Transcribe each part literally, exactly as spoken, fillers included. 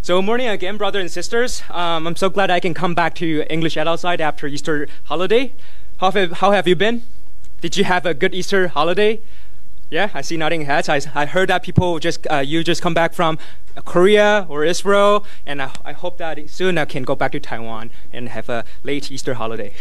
So morning again, brothers and sisters. Um, I'm so glad I can come back to English Adult Side after Easter holiday. How have, how have you been? Did you have a good Easter holiday? Yeah, I see nodding heads. I, I heard that people just uh, you just come back from Korea or Israel, and I, I hope that soon I can go back to Taiwan and have a late Easter holiday.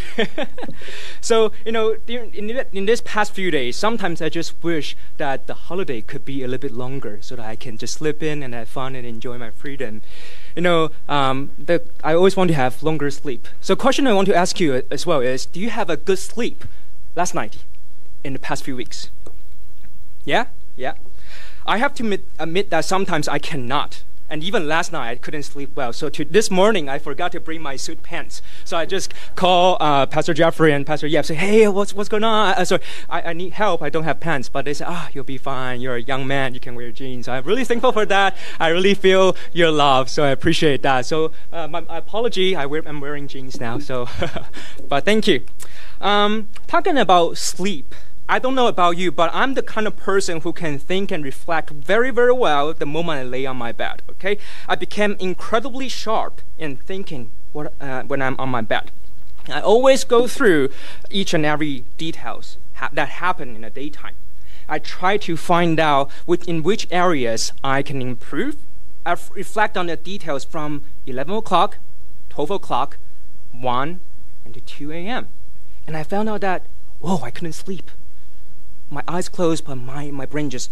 So, you know, in, in this past few days, sometimes I just wish that the holiday could be a little bit longer so that I can just slip in and have fun and enjoy my freedom. You know, um, the, I always want to have longer sleep. So question I want to ask you as well is, do you have a good sleep last night in the past few weeks? Yeah? Yeah. I have to admit, admit that sometimes I cannot. And even last night, I couldn't sleep well. So to this morning, I forgot to bring my suit pants. So I just call uh, Pastor Jeffrey and Pastor Yep, say, hey, what's what's going on? Uh, so I, I need help. I don't have pants. But they say, ah, you'll be fine. You're a young man. You can wear jeans. So I'm really thankful for that. I really feel your love. So I appreciate that. So uh, my, my apology, I wear, I'm wearing jeans now. So, but thank you. Um, talking about sleep. I don't know about you, but I'm the kind of person who can think and reflect very, very well the moment I lay on my bed, okay? I became incredibly sharp in thinking what, uh, when I'm on my bed. I always go through each and every details ha that happen in the daytime. I try to find out which, in which areas I can improve. I reflect on the details from eleven o'clock, twelve o'clock, one, and to two A M And I found out that, whoa, I couldn't sleep. My eyes closed, but my, my brain just,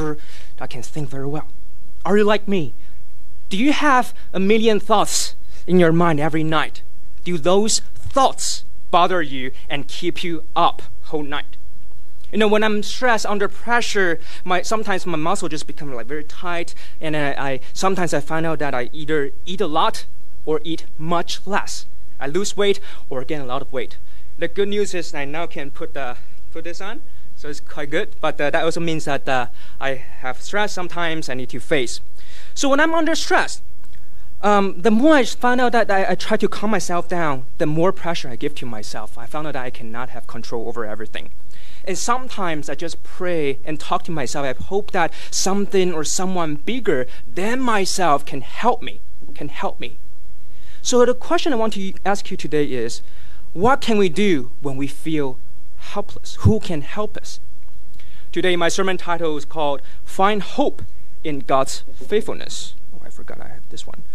I can think very well. Are you like me? Do you have a million thoughts in your mind every night? Do those thoughts bother you and keep you up whole night? You know, when I'm stressed, under pressure, my sometimes my muscle just become like very tight, and I, I sometimes I find out that I either eat a lot or eat much less. I lose weight or gain a lot of weight. The good news is I now can put the put this on. So it's quite good, but uh, that also means that uh, I have stress sometimes I need to face. So when I'm under stress, um, the more I find out that I, I try to calm myself down, the more pressure I give to myself. I found out that I cannot have control over everything. And sometimes I just pray and talk to myself. I hope that something or someone bigger than myself can help me, can help me. So the question I want to ask you today is, what can we do when we feel helpless? Who can help us? Today, my sermon title is called Find Hope in God's Faithfulness. Oh, I forgot I have this one.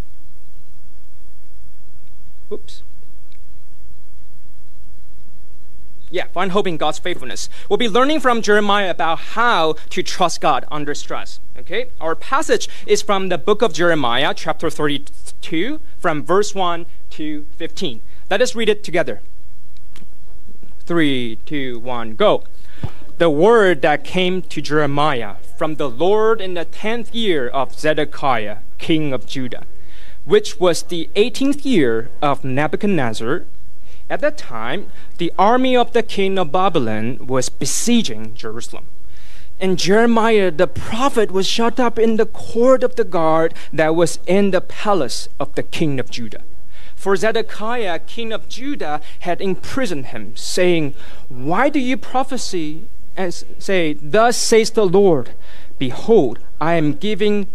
Oops. Yeah, find hope in God's faithfulness. We'll be learning from Jeremiah about how to trust God under stress. Okay? Our passage is from the book of Jeremiah, chapter thirty-two, from verse one to fifteen. Let us read it together. Three, two, one, go. The word that came to Jeremiah from the Lord in the tenth year of Zedekiah, king of Judah, which was the eighteenth year of Nebuchadnezzar. At that time, the army of the king of Babylon was besieging Jerusalem. And Jeremiah the prophet was shut up in the court of the guard that was in the palace of the king of Judah. For Zedekiah, king of Judah, had imprisoned him, saying, why do you prophesy and say, thus says the Lord, behold, I am giving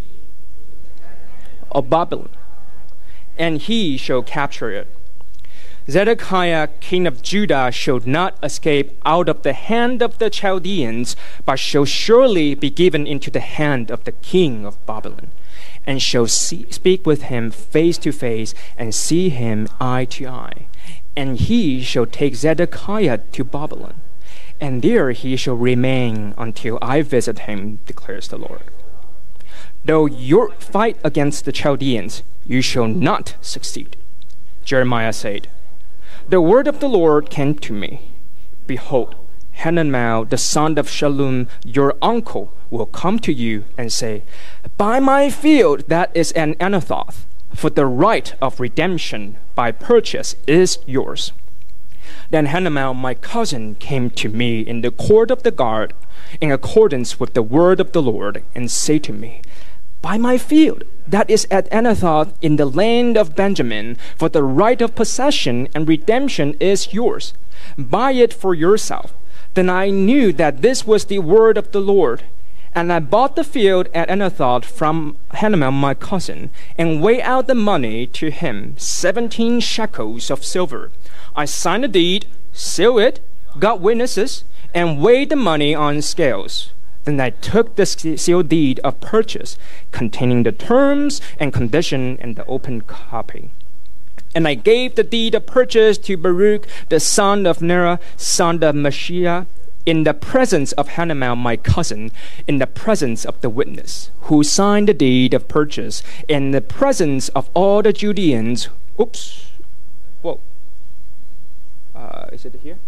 of Babylon, and he shall capture it. Zedekiah, king of Judah, shall not escape out of the hand of the Chaldeans, but shall surely be given into the hand of the king of Babylon, and shall see, speak with him face to face, and see him eye to eye. And he shall take Zedekiah to Babylon, and there he shall remain until I visit him, declares the Lord. Though you fight against the Chaldeans, you shall not succeed. Jeremiah said, the word of the Lord came to me. Behold, Hananiah, the son of Shallum, your uncle, will come to you and say, buy my field that is an Anathoth, for the right of redemption by purchase is yours. Then Hananiah, my cousin, came to me in the court of the guard, in accordance with the word of the Lord, and said to me, buy my field that is at Anathoth in the land of Benjamin, for the right of possession and redemption is yours. Buy it for yourself. Then I knew that this was the word of the Lord. And I bought the field at Anathoth from Hanamel my cousin, and weighed out the money to him, seventeen shekels of silver. I signed the deed, sealed it, got witnesses, and weighed the money on scales. Then I took the sealed deed of purchase, containing the terms and condition and the open copy. And I gave the deed of purchase to Baruch, the son of Neriah, son of Mashiach, in the presence of Hanamel my cousin, in the presence of the witness, who signed the deed of purchase, in the presence of all the Judeans. Oops. Whoa. Uh, is it here?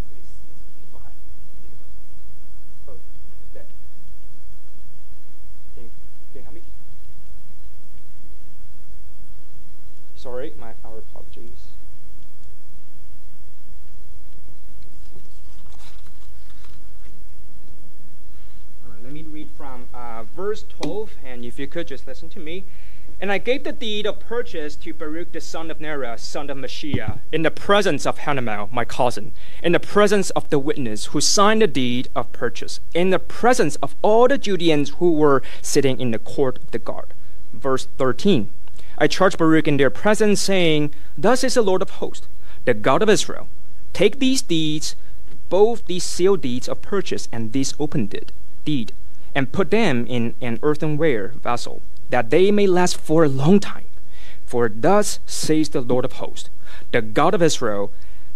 Sorry, my our apologies. All right, let me read from uh, verse twelve, and if you could just listen to me. And I gave the deed of purchase to Baruch the son of Neriah, son of Mashiach, in the presence of Hanamel, my cousin, in the presence of the witness who signed the deed of purchase, in the presence of all the Judeans who were sitting in the court of the guard. Verse thirteen. I charged Baruch in their presence, saying, Thus is the Lord of hosts, the God of Israel. Take these deeds, both these sealed deeds of purchase and this open deed, deed, and put them in an earthenware vessel, that they may last for a long time. For thus says the Lord of hosts, the God of Israel,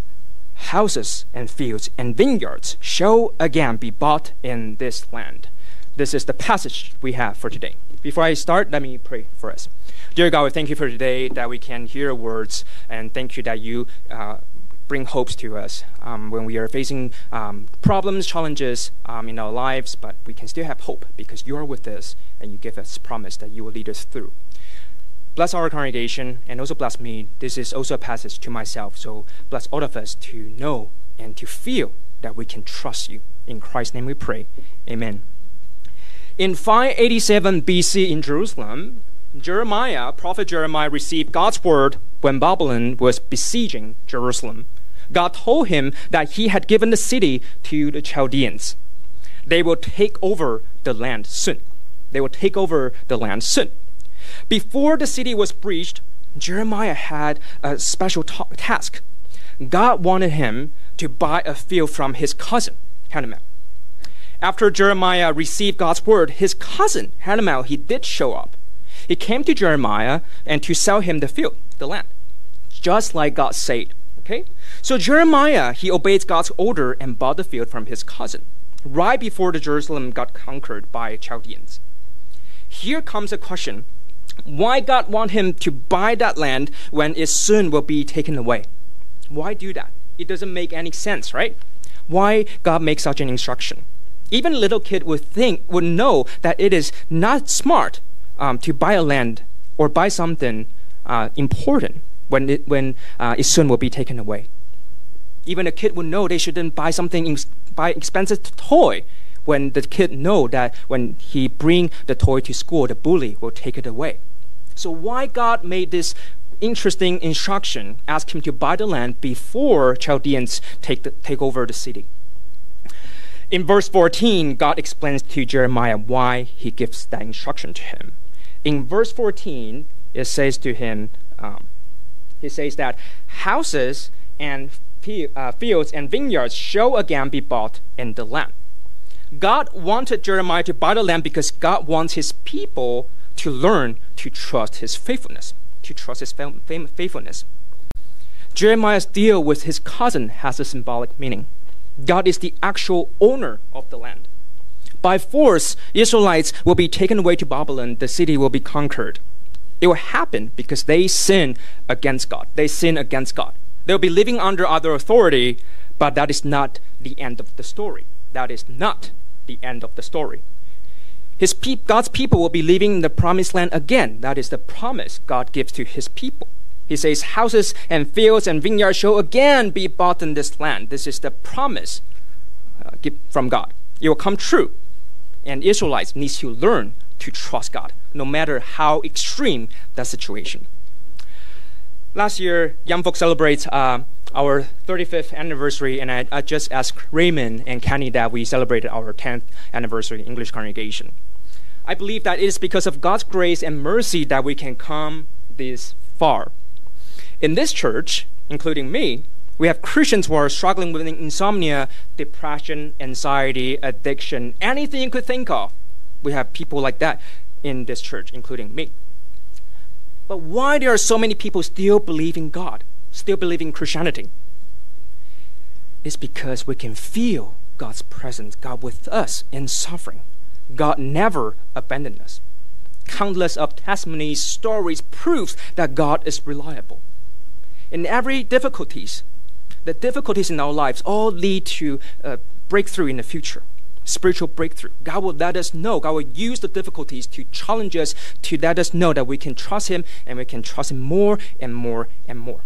houses and fields and vineyards shall again be bought in this land. This is the passage we have for today. Before I start, let me pray for us. Dear God, we thank you for today that we can hear your words, and thank you that you uh, bring hopes to us um, when we are facing um, problems, challenges um, in our lives, but we can still have hope because you are with us and you give us promise that you will lead us through. Bless our congregation and also bless me. This is also a passage to myself, so bless all of us to know and to feel that we can trust you. In Christ's name we pray. Amen. In five eighty-seven B C in Jerusalem, Jeremiah, prophet Jeremiah, received God's word when Babylon was besieging Jerusalem. God told him that he had given the city to the Chaldeans. They will take over the land soon. They will take over the land soon. Before the city was breached, Jeremiah had a special ta- task. God wanted him to buy a field from his cousin, Hanamel. After Jeremiah received God's word, his cousin, Hanamel, he did show up. He came to Jeremiah and to sell him the field, the land, just like God said. Okay? So Jeremiah, he obeyed God's order and bought the field from his cousin, right before the Jerusalem got conquered by Chaldeans. Here comes a question. Why God want him to buy that land when it soon will be taken away? Why do that? It doesn't make any sense, right? Why God make such an instruction? Even a little kid would think, would know that it is not smart Um, to buy a land or buy something uh, important when it, when uh, it soon will be taken away. Even a kid would know they shouldn't buy something ex- buy expensive toy when the kid know that when he bring the toy to school, the bully will take it away. So why God made this interesting instruction, ask him to buy the land before Chaldeans take the, take over the city? In verse fourteen, God explains to Jeremiah why he gives that instruction to him. In verse fourteen, it says to him, um, he says that houses and uh, fields and vineyards shall again be bought in the land. God wanted Jeremiah to buy the land because God wants his people to learn to trust his faithfulness, to trust his faithfulness. Jeremiah's deal with his cousin has a symbolic meaning. God is the actual owner of the land. By force, Israelites will be taken away to Babylon. The city will be conquered. It will happen because they sin against God. They sin against God. They'll be living under other authority, but that is not the end of the story. That is not the end of the story. His pe- God's people will be living in the promised land again. That is the promise God gives to his people. He says, houses and fields and vineyards shall again be bought in this land. This is the promise uh, from God. It will come true. And Israelites need to learn to trust God, no matter how extreme that situation. Last year, young folks celebrate uh, our thirty-fifth anniversary, and I, I just asked Raymond and Kenny that we celebrated our tenth anniversary English congregation. I believe that it is because of God's grace and mercy that we can come this far. In this church, including me, we have Christians who are struggling with insomnia, depression, anxiety, addiction, anything you could think of. We have people like that in this church, including me. But why there are so many people still believing God, still believing Christianity? It's because we can feel God's presence, God with us in suffering. God never abandoned us. Countless of testimonies, stories, proofs that God is reliable. In every difficulties, the difficulties in our lives all lead to a breakthrough in the future, spiritual breakthrough. God will let us know, God will use the difficulties to challenge us, to let us know that we can trust Him, and we can trust Him more and more and more.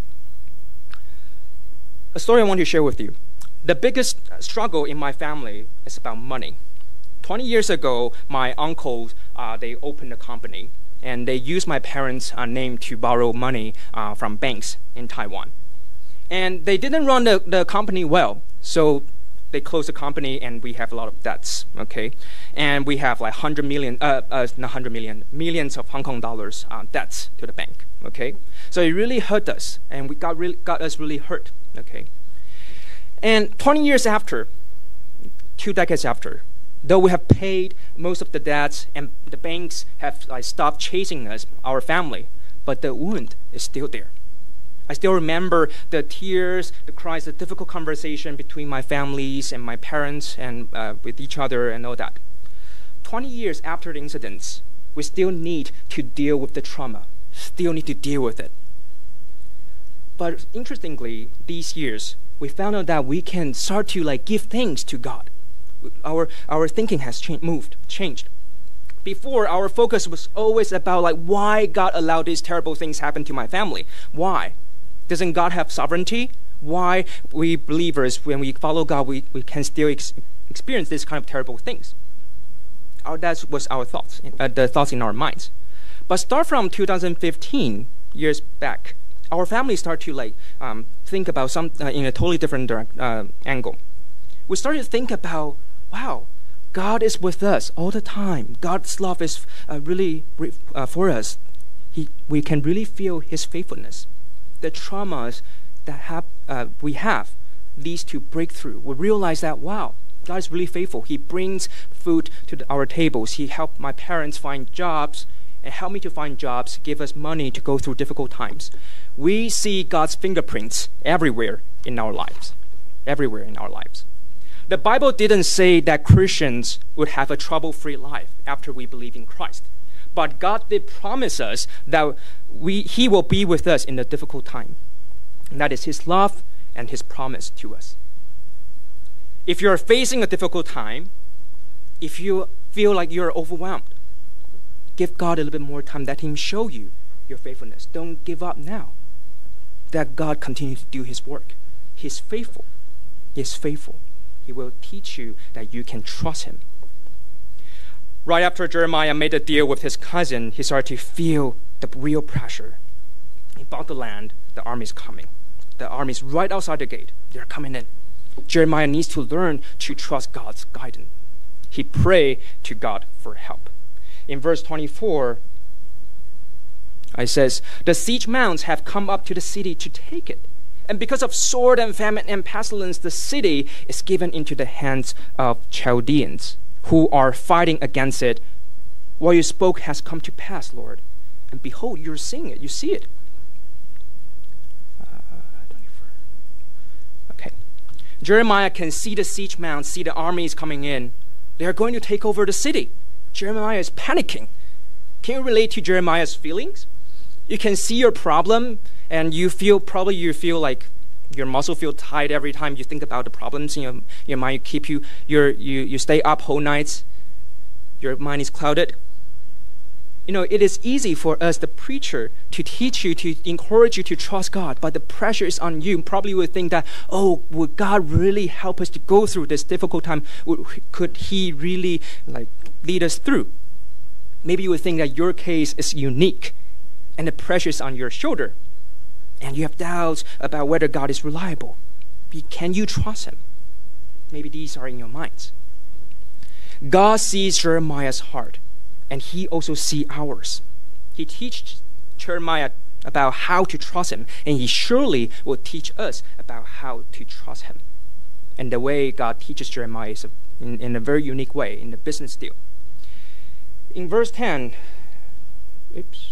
A story I want to share with you. The biggest struggle in my family is about money. twenty years ago, my uncles, uh, they opened a company, and they used my parents' uh, name to borrow money uh, from banks in Taiwan. And they didn't run the, the company well, so they closed the company, and we have a lot of debts, okay? And we have like one hundred million, uh, uh, not one hundred million, millions of Hong Kong dollars uh, debts to the bank, okay? So it really hurt us, and we got, really, got us really hurt, okay? And twenty years after, two decades after, though we have paid most of the debts and the banks have like, stopped chasing us, our family, but the wound is still there. I still remember the tears, the cries, the difficult conversation between my families and my parents and uh, with each other and all that. twenty years after the incidents, we still need to deal with the trauma, still need to deal with it. But interestingly, these years, we found out that we can start to like give thanks to God. Our, our thinking has cha- moved, changed. Before, our focus was always about like why God allowed these terrible things happen to my family. Why? Doesn't God have sovereignty? Why we believers, when we follow God, we, we can still ex- experience these kind of terrible things? Our, that was our thoughts, uh, the thoughts in our minds. But start from two thousand fifteen, years back, our family started to like um, think about some uh, in a totally different direct, uh, angle. We started to think about, wow, God is with us all the time. God's love is uh, really uh, for us. He, we can really feel His faithfulness. The traumas that have, uh, we have leads to breakthrough. We realize that, wow, God is really faithful. He brings food to the, our tables. He helped my parents find jobs and helped me to find jobs, give us money to go through difficult times. We see God's fingerprints everywhere in our lives, everywhere in our lives. The Bible didn't say that Christians would have a trouble-free life after we believe in Christ. But God did promise us that we, He will be with us in the difficult time. And that is His love and His promise to us. If you're facing a difficult time, if you feel like you're overwhelmed, give God a little bit more time. Let Him show you your faithfulness. Don't give up now. That God continues to do His work. He's faithful. He's faithful. He will teach you that you can trust Him. Right after Jeremiah made a deal with his cousin, he started to feel the real pressure. He bought the land. The army's coming. The army's right outside the gate. They're coming in. Jeremiah needs to learn to trust God's guidance. He prayed to God for help. In verse twenty-four, it says, "The siege mounts have come up to the city to take it. And because of sword and famine and pestilence, the city is given into the hands of Chaldeans, who are fighting against it. What you spoke has come to pass, Lord. And behold, you're seeing it. You see it." Uh, okay. Jeremiah can see the siege mounts, see the armies coming in. They are going to take over the city. Jeremiah is panicking. Can you relate to Jeremiah's feelings? You can see your problem, and you feel probably you feel like your muscle feel tight every time you think about the problems in your, your mind. You keep you your you you stay up whole nights. Your mind is clouded. You know, it is easy for us, the preacher, to teach you, to encourage you to trust God, but the pressure is on you. Probably would think that, oh, would God really help us to go through this difficult time? Could He really like lead us through? Maybe you would think that your case is unique, and the pressure is on your shoulder. and you have doubts about whether God is reliable. Can you trust him? Maybe these are in your minds. God sees Jeremiah's heart, and he also sees ours. He teaches Jeremiah about how to trust him, and he surely will teach us about how to trust him. And the way God teaches Jeremiah is in, in a very unique way, in the business deal. In verse ten, oops.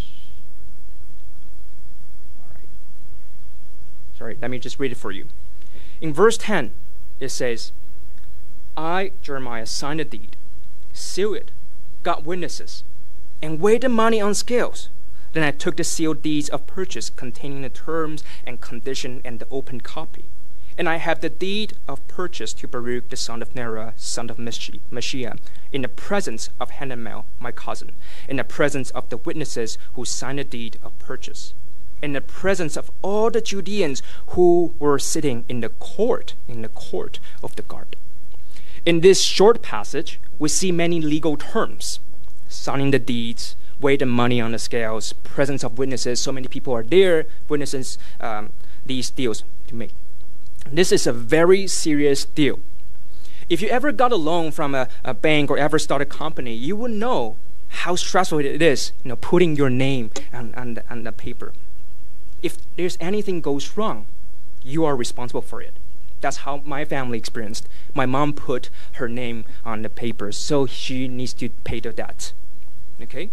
All right. Sorry, let me just read it for you. In verse ten, it says, I, Jeremiah, signed the deed, sealed it, got witnesses, and weighed the money on scales. Then I took the sealed deeds of purchase containing the terms and condition and the open copy. And I have the deed of purchase to Baruch the son of Neriah, son of Mahseiah, in the presence of Hanamel, my cousin, in the presence of the witnesses who signed the deed of purchase, in the presence of all the Judeans who were sitting in the court, in the court of the guard. In this short passage, we see many legal terms: signing the deeds, weigh the money on the scales, presence of witnesses. So many people are there, witnesses um, these deals to make. This is a very serious deal. If you ever got a loan from a, a bank or ever started a company, you would know how stressful it is, you know, putting your name on, on, the, on the paper. If there's anything goes wrong, you are responsible for it. That's how my family experienced. My mom put her name on the paper, so she needs to pay the debt. Okay?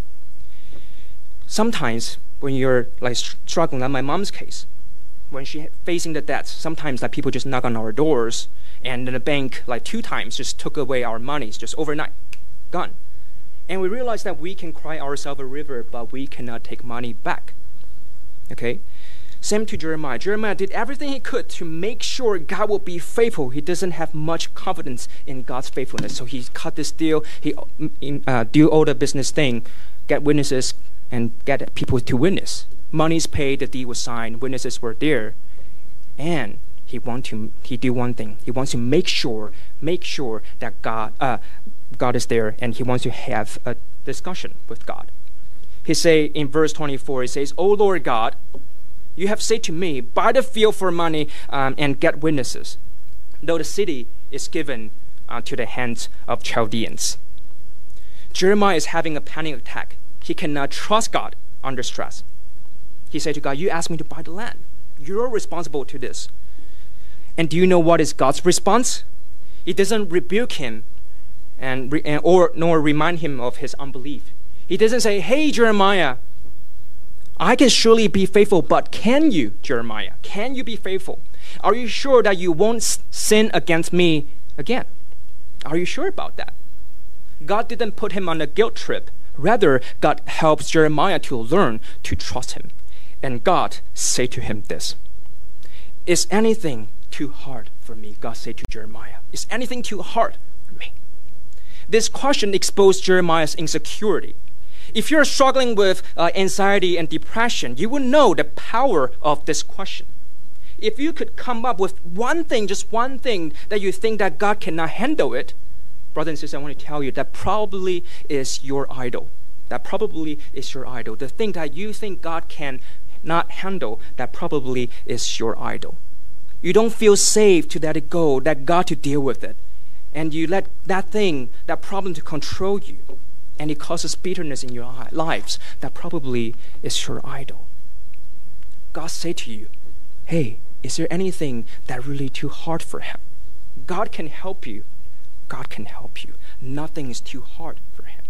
Sometimes when you're like struggling, like my mom's case, when she facing the debts, sometimes like people just knock on our doors, and then the bank like two times just took away our monies just overnight, gone. And we realize that we can cry ourselves a river, but we cannot take money back. Okay? Same to Jeremiah. Jeremiah did everything he could to make sure God will be faithful. He doesn't have much confidence in God's faithfulness, so he cut this deal. He uh, do all the business thing, get witnesses, and get people to witness. Money's paid, the deed was signed, witnesses were there, and he want to he do one thing. He wants to make sure make sure that God uh, God is there, and he wants to have a discussion with God. He say in verse twenty-four, he says, "O Lord God, you have said to me, buy the field for money um, and get witnesses, though the city is given uh, to the hands of Chaldeans." Jeremiah is having a panic attack. He cannot trust God under stress. He said to God, you asked me to buy the land. You're responsible to this. And do you know what is God's response? He doesn't rebuke him and, re- and or nor remind him of his unbelief. He doesn't say, hey, Jeremiah, I can surely be faithful, but can you, Jeremiah? Can you be faithful? Are you sure that you won't sin against me again? Are you sure about that? God didn't put him on a guilt trip. Rather, God helps Jeremiah to learn to trust him. And God said to him this, is anything too hard for me? God said to Jeremiah, is anything too hard for me? This question exposed Jeremiah's insecurity. If you're struggling with uh, anxiety and depression, you will know the power of this question. If you could come up with one thing, just one thing that you think that God cannot handle it, brothers and sisters, I want to tell you that probably is your idol. That probably is your idol. The thing that you think God can not handle, that probably is your idol. You don't feel safe to let it go, let God to deal with it. And you let that thing, that problem to control you. And it causes bitterness in your lives. That probably is your idol. God said to you, hey, is there anything that really too hard for him? God can help you. God can help you. Nothing is too hard for him.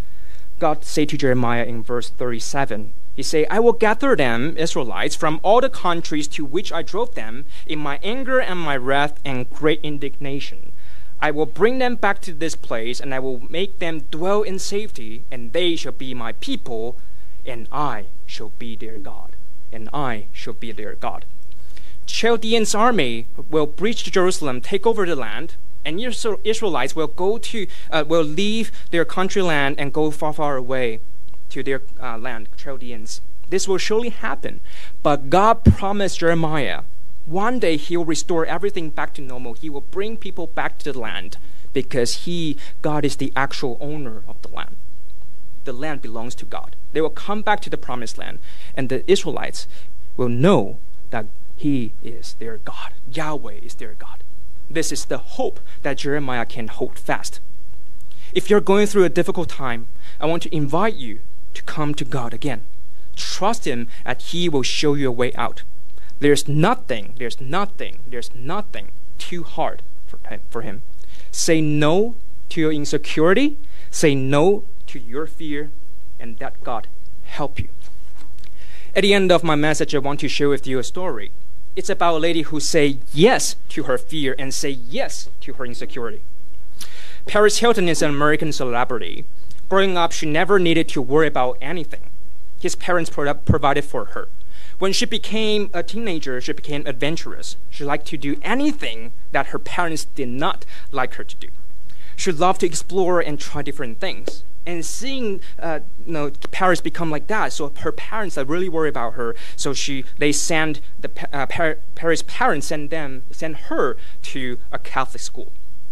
God said to Jeremiah in verse thirty-seven, he said, I will gather them, Israelites, from all the countries to which I drove them in my anger and my wrath and great indignation. I will bring them back to this place, and I will make them dwell in safety, and they shall be my people, and I shall be their God. And I shall be their God. Chaldeans' army will breach Jerusalem, take over the land, and Israelites will go to, uh, will leave their country land and go far, far away to their uh, land, Chaldeans. This will surely happen. But God promised Jeremiah, one day he will restore everything back to normal. He will bring people back to the land because he, God, is the actual owner of the land. The land belongs to God. They will come back to the promised land, and the Israelites will know that He is their God. Yahweh is their God. This is the hope that Jeremiah can hold fast. If you're going through a difficult time, I want to invite you to come to God again. Trust Him that He will show you a way out. There's nothing, there's nothing, there's nothing too hard for him, for him. Say no to your insecurity. Say no to your fear, and let God help you. At the end of my message, I want to share with you a story. It's about a lady who say yes to her fear and say yes to her insecurity. Paris Hilton is an American celebrity. Growing up, she never needed to worry about anything. His parents pro- provided for her. When she became a teenager, she became adventurous. She liked to do anything that her parents did not like her to do. She loved to explore and try different things. And seeing uh, you know, Paris become like that, so her parents are really worried about her. So she, they send the uh, Par- Paris' parents send them, send her to a Catholic school.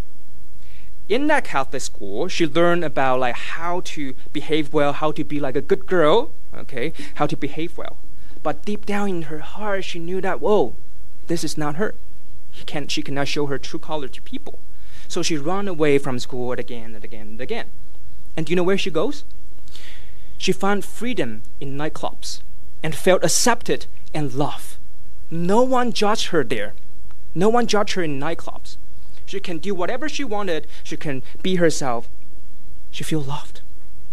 In that Catholic school, she learned about like how to behave well, how to be like a good girl, okay, how to behave well. But deep down in her heart, she knew that, whoa, this is not her. She, can, she cannot show her true color to people. So she ran away from school again and again and again. And do you know where she goes? She found freedom in nightclubs and felt accepted and loved. No one judged her there. No one judged her in nightclubs. She can do whatever she wanted. She can be herself. She feels loved.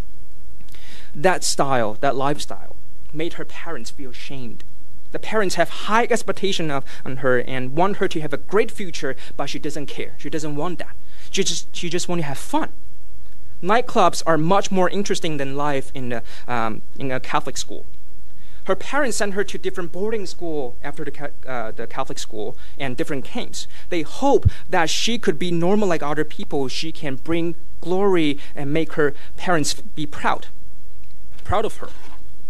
That style, that lifestyle, made her parents feel shamed. The parents have high expectation of on her and want her to have a great future, but she doesn't care. She doesn't want that. She just she just want to have fun. Nightclubs are much more interesting than life in a, um, in a Catholic school. Her parents sent her to different boarding school after the, uh, the Catholic school and different camps. They hope that she could be normal like other people. She can bring glory and make her parents be proud, proud of her.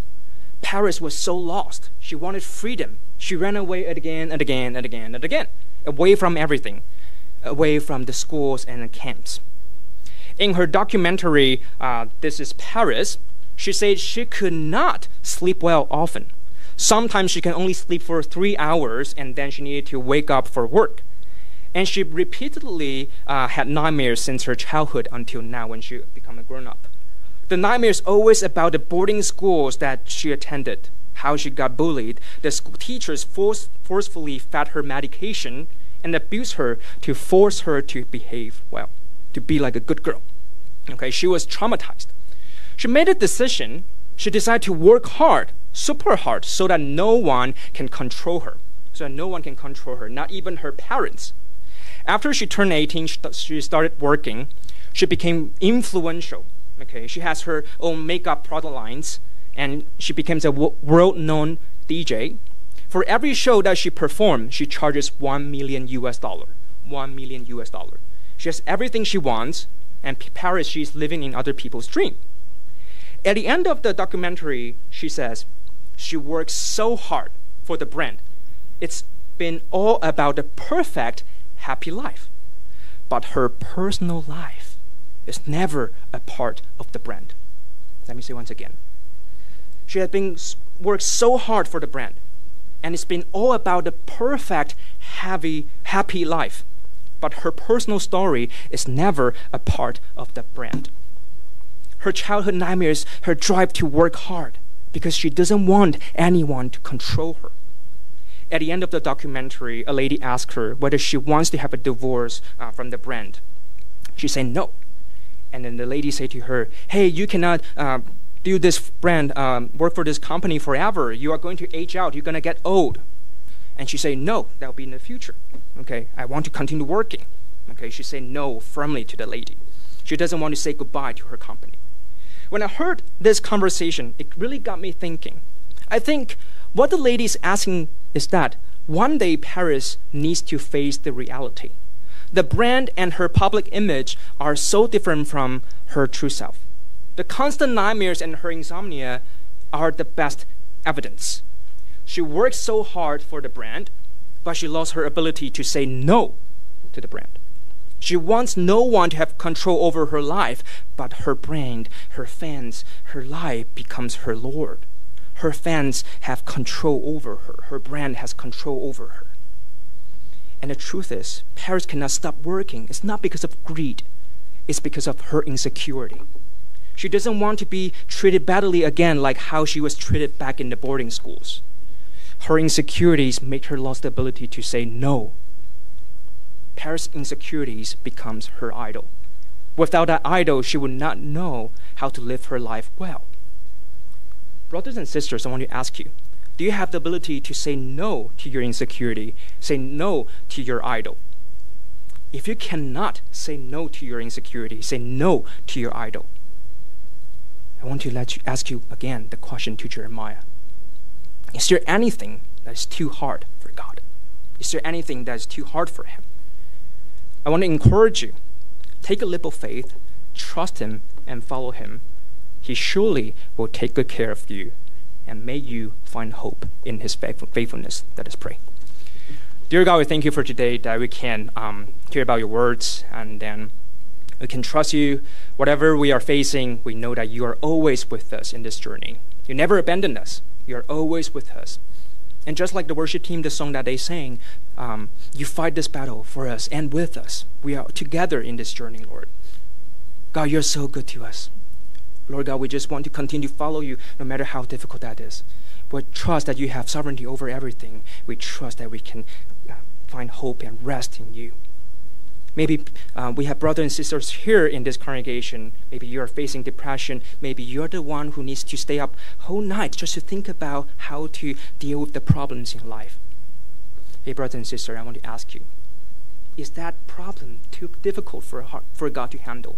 Paris was so lost. She wanted freedom. She ran away again and again and again and again, away from everything, away from the schools and the camps. In her documentary, uh, This is Paris, she said she could not sleep well often. Sometimes she can only sleep for three hours and then she needed to wake up for work. And she repeatedly uh, had nightmares since her childhood until now when she became a grown-up. The nightmares always about the boarding schools that she attended, how she got bullied. The school teachers force, forcefully fed her medication and abused her to force her to behave well, to be like a good girl. Okay, she was traumatized. She made a decision. She decided to work hard, super hard, so that no one can control her. So that no one can control her, not even her parents. After she turned eighteen, she started working. She became influential. Okay, she has her own makeup product lines, and she becomes a world-known D J. For every show that she performs, she charges one million U S dollar. One million U S dollar. She has everything she wants, and Paris, she's living in other people's dream. At the end of the documentary, she says, she works so hard for the brand. It's been all about the perfect, happy life. But her personal life is never a part of the brand. Let me say once again. She has been worked so hard for the brand, and it's been all about the perfect, happy, happy life. But her personal story is never a part of the brand. Her childhood nightmares, her drive to work hard, because she doesn't want anyone to control her. At the end of the documentary, a lady asked her whether she wants to have a divorce uh, from the brand. She said no. And then the lady said to her, hey, you cannot uh, do this brand, um, work for this company forever. You are going to age out. You're going to get old. And she said, no, that'll be in the future. Okay, I want to continue working. Okay, she said no firmly to the lady. She doesn't want to say goodbye to her company. When I heard this conversation, it really got me thinking. I think what the lady is asking is that one day Paris needs to face the reality. The brand and her public image are so different from her true self. The constant nightmares and her insomnia are the best evidence. She works so hard for the brand, but she lost her ability to say no to the brand. She wants no one to have control over her life, but her brand, her fans, her life becomes her Lord. Her fans have control over her. Her brand has control over her. And the truth is, Paris cannot stop working. It's not because of greed. It's because of her insecurity. She doesn't want to be treated badly again like how she was treated back in the boarding schools. Her insecurities make her lose the ability to say no. Paris' insecurities becomes her idol. Without that idol, she would not know how to live her life well. Brothers and sisters, I want to ask you, do you have the ability to say no to your insecurity, say no to your idol? If you cannot say no to your insecurity, say no to your idol, I want to let you ask you again the question to Jeremiah. Is there anything that is too hard for God? Is there anything that is too hard for him? I want to encourage you. Take a leap of faith, trust him, and follow him. He surely will take good care of you, and may you find hope in his faithfulness. Let us pray. Dear God, we thank you for today that we can um, hear about your words, and then we can trust you. Whatever we are facing, we know that you are always with us in this journey. You never abandon us. You are always with us. And just like the worship team, the song that they sang, um, you fight this battle for us and with us. We are together in this journey, Lord. God, you're so good to us. Lord God, we just want to continue to follow you no matter how difficult that is. We trust that you have sovereignty over everything. We trust that we can find hope and rest in you. Maybe uh, we have brothers and sisters here in this congregation. Maybe you're facing depression. Maybe you're the one who needs to stay up whole night just to think about how to deal with the problems in life. Hey, brothers and sisters, I want to ask you, is that problem too difficult for, for God to handle?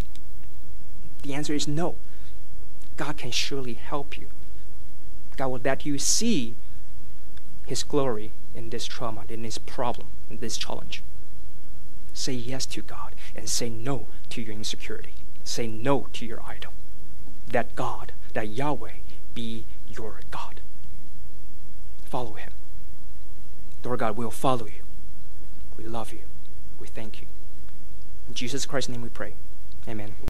The answer is no. God can surely help you. God will let you see his glory in this trauma, in this problem, in this challenge. Say yes to God and say no to your insecurity. Say no to your idol. That God, that Yahweh, be your God. Follow him. Lord God, we'll follow you. We love you. We thank you. In Jesus Christ's name we pray. Amen.